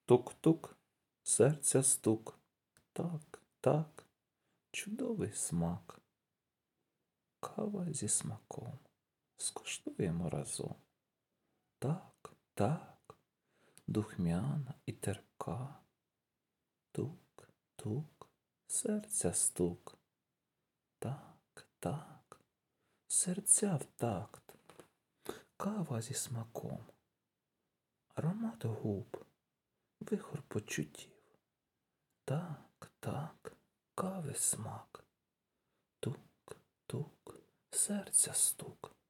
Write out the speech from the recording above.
Тук-тук, серця стук. Так, так, чудовий смак. Кава зі смаком. Скуштуємо разом. Так, так, духмяна і терпка. Тук, тук, серця стук. Так, так, серця в такт. Кава зі смаком. Аромат губ, вихор почуттів. Так, так, кави смак. Тук, тук, серця стук.